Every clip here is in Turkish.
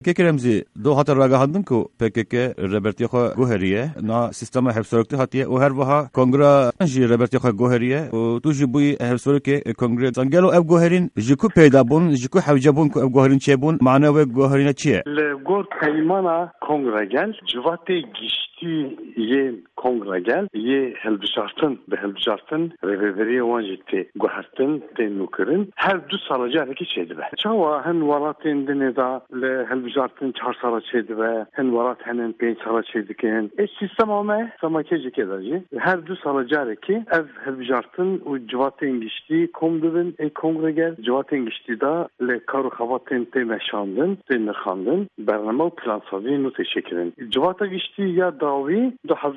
Kekeremzi do hatar ragahandın ku PKK Robertiya Goheriye na sistema hevsorukti hatiye o her vaha kongra ji Robertiya Goheriye o tu ji bu hevsoruke kongre sangelo ev Goherin jiku peyda bun jiku hevcabun ku ev Goherin çebun mana ve Goherine çiye le gor kaymana kongra gel civate gişti ye kongra gel ye helbişartın be helbişartın reveveriye wanjiti gohartın te nukerin her du salaca hareket şeydi be çava hen varatın deneda le helbişartın çar sala şeydi be hen varat henin peyn sala şeydiken sistem ame samakeci kedaji her du salaca hareket ev helbişartın u civaten gişti komduvin kongra gel civaten gişti da le karu havaten te meşandın te nırkandın bernama plansavi nu teşekkürin civata gişti ya davi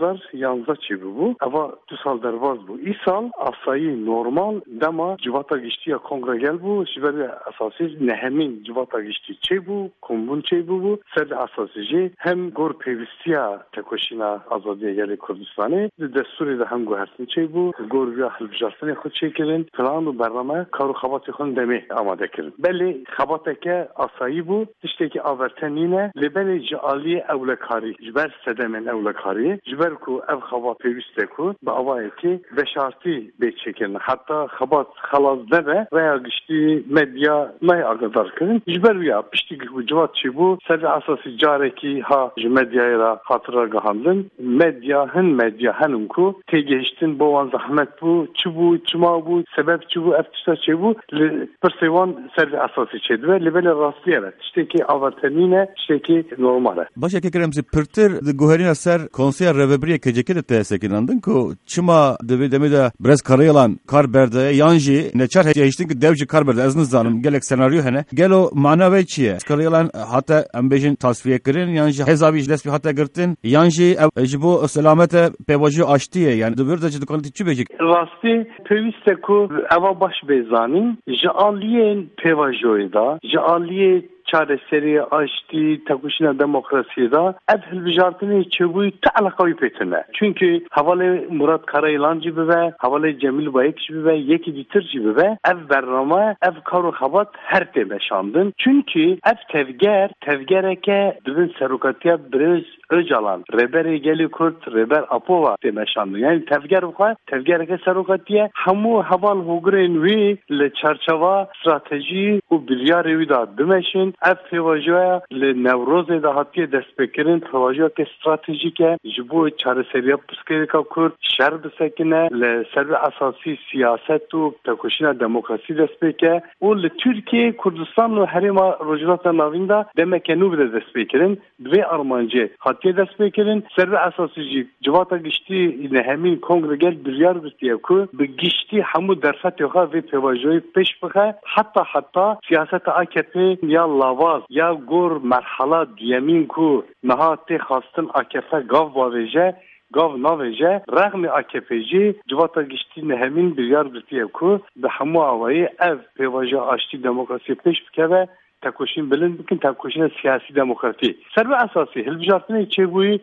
2011 çivi bu ama tu sal dervaz bu isal asayı normal dema civata gişti ya kongra gel bu şiberi asasiz nehemin civata gişti çe bu kombun çe bu sed asasici hem gor pevistiya tekoşina azadiye geli Kurdistan'ı desturi de hem gohersin çe bu gor ya halbjartını xud çekirin planu bername karu xabat xun demi amade kirin belli xabateke asayı bu tişteki avertenine lebeli jaliye evlekari jiber sedemen evlekari jiber ku ev xabat peviste ku ba avayeti beşarti be çekirin hatta xabat xalaz debe veya gişti medya may agadar kirin jiber ya piştiki ku civat çi bu sede asası careki ha medyaya hatıra gahandın medya henun ku tegehiştin boğan zahmet bu çubu çuma bu sebep çubu eftişta çi bu persevan sede asası çedi ve lebele rastlıyeret işteki avartenine işteki normale başa kekeremzi pırtır Goherina ser konser revebriye keceke de tesekinandın ku çima demede biraz karayalan kar berdeye yanji neçar heciştin ki devci kar berde aznız zanım gelek senaryo hene gelo manave çiye karayalan hatta ambejin tasfiye kirin yanji hezabi ijles bir hatta girtin yanji bu selamete pevacı açtıye yani de böyle de kanıtçı becik rasti peviste ku ava baş bezanin jaliyen pevajoyda jaliye çareseri açtı takuşuna demokrasiyada ev hilbijartını çubuğu ta'alakavi petine. Çünkü havalı Murat Karayılan gibi ve havalı Cemil Bayık gibi ve Yeki Bitir gibi ve ev berrama ev karu habat her teme şandın. Çünkü ev tevgereke düzün serukatiya biraz Öcalan, Reberi Geli Kurt, Reber Apova teme şandın. Yani tevgereke serukatiya hamu haval hugren vi le çarçava strateji u bilyar evi da dümeşin ev pevajoya le Nevroz'e da hatiye destekirin pevajoya ke stratejike jibu çareseriya pıskerika Kurt, şer bisekine le serve asasi siyasetu tekoşina demokrasi desteke u le Türkiye Kurdistan'la herima rojulata navinda demeke nubide destekirin ve Armancı hatiye destekirin serve asasi civata gişti nehemin kongre gel bilyar bistiye ku bi gişti hamu dersat yoka ve pevajoyu peş bıka hatta siyasete AKP ya lavaz ya gor merhala diyemin ku nahate khastın AKP gav baveje gav naveje rağmi AKP'ci civata gişti nehemin bilyar bistiye ku bi hamu avayı ev pevaja açtı demokrasi peş bıka ve takoşin bilin bikin takoşin siyasi demokrasi. Serve asası hilbijartını çebuyu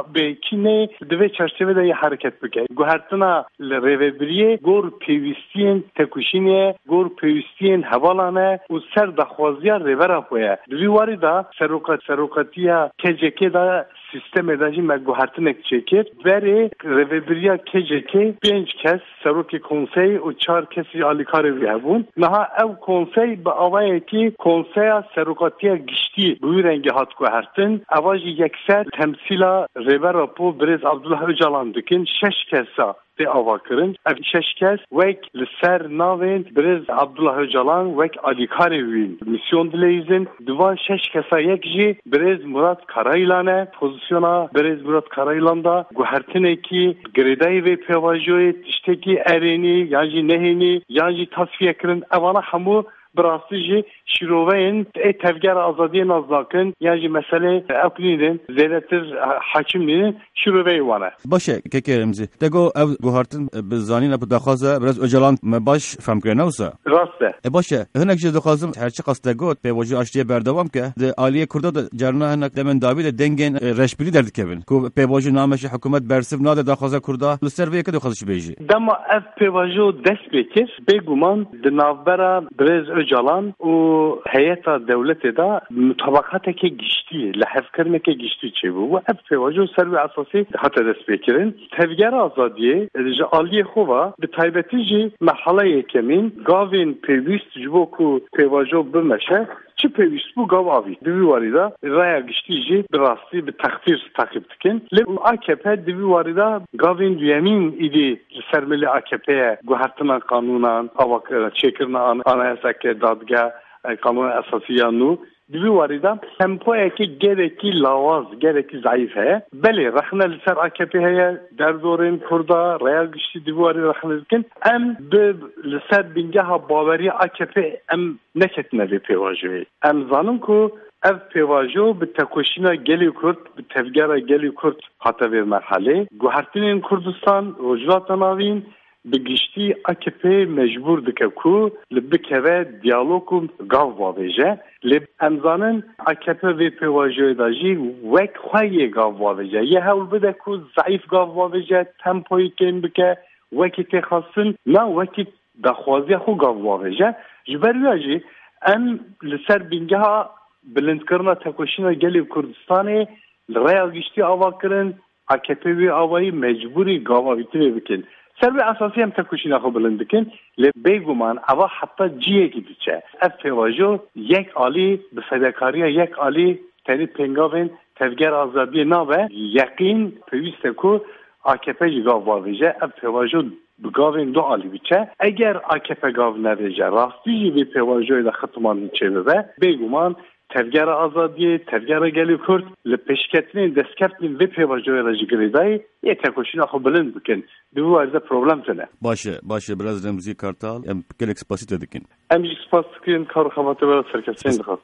ki ne dve çerçevede ya hareket bike. Guhertına revebriye gor pevistiyen takoşine gor pevistiyen havalane u ser daxwaziya revera poya. Dviwari da serokatiya keceke da sistem edacı me guhertinek çekir. Veri revebriya keceke 5 kes seroki konsey u 4 kesi alikarevi hebun. Naha ev konsey ba avayeki konsey serokatiya gişti bu rengi hat guhertin. Avajı yekser temsila revera po Brez Abdullah Öcalan dikin 6 kesa de avakirin. Ev 6 kes vek ser navin Brez Abdullah Öcalan vek Ali Karevin misyon dileyizin. Diva 6 kesa yekji Brez Murat Karayılan'e pozisyona Brez Murat Karayılan'da guhertineki greday ve pevajoy işteki ereni yani neheni yani tasfiye kirin evana hamu Brastıcı şiroveyin tevger azadiye nazlakın yani mesele aklinin zeyletir hakimliğinin şiroveyi vana. Başa kekeremzi. Tego ev guhartın bizanina bu dakhaza biraz Öcalan baş famkrena olsa. Raste. Başa hınakçı dakhazım herçi qastego pevoju açtıya berdavam ke de aliye kurda da carna hınak demen davi de dengen reşbili derdik evin. Ku pevoju nameşi hükümet bersiv nade dakhaza kurda serveye ke dakhazı beji. Dama ev pevoju dest bekir beguman de navbera Brez Öcalan o heyeta devleti da mutabakateke geçti, lehevkirneke geçti çebu. Bu hep fevacu servi asası hatta despekirin. Tevger azadiye, aliye hova, bir taybetici mahalaya kemin, gavin pevist jiboku fevacu bımeşe, çi pevist bu gav avi. Divi varida, raya geçtiği bir rasti, bir takdir takip dikin. Le AKP divi varida, gavin düyemin idi sermeli AKP'ye, guhartına kanunan, avak çekirna anayasake dadga, kanun esasiyanu, divi varida, tempoya ki gereki lavaz, gereki zayıf he. Beli, rakhna lisser AKP'ye derdorin kurda, raya geçti divi varida rakhna dikin. Em de lisser bingaha baveri AKP em neketine bir pevajı. Em zanım ku, ev pevajo bi tekoşina geli Kürt, bi tevgera geli Kürt hata bir merhale. Guhartinin Kurdistan, Rojlatan avin, bi gişti AKP mecbur dike ku, li bikeve diyalogu gav vaveje. Li emzanın AKP ve pevajoy da jî wek xwaye gav vaveje. Ye hewl bide ku zayıf gav vaveje, tempoyu ken bike, wekî tê xwastin, na wekî daxwaziya xwe gav vaveje. Ji ber wê jî em li ser bingeha bilindkirina tekoşina gelê Kurdistanê li raya giştî ava kirin, AKP wê avayî mecburî gavavîtirê bikin. Servê esasî em tekoşîna xwe bilind dikin, lê bêguman ava heta ciyekî diçe. Ev pêvajo yek alî bi fedekariya yek alî tenê pêngavên tevger azadiyê nabe, yeqîn pêwîst e ku AKP jî gav bavêje, ev pêvajo bi gavên du alî biçe. Eger AKP gav nevêje, rastî jî vê pêvajoyê de xitman çêbibe, bêguman tevgera azadiye, tevgera gelî Kürt li pêşketinên destkeftên vê pêvajoya de ji girêdayê yê tekoşîna xwe bilind bikin. Di wî warî de problem tune. Baş biraz Remzî Kartal em gelek spasî te dikin. Em jî spas dikin kar xebatê wera serkesiyên dixwast.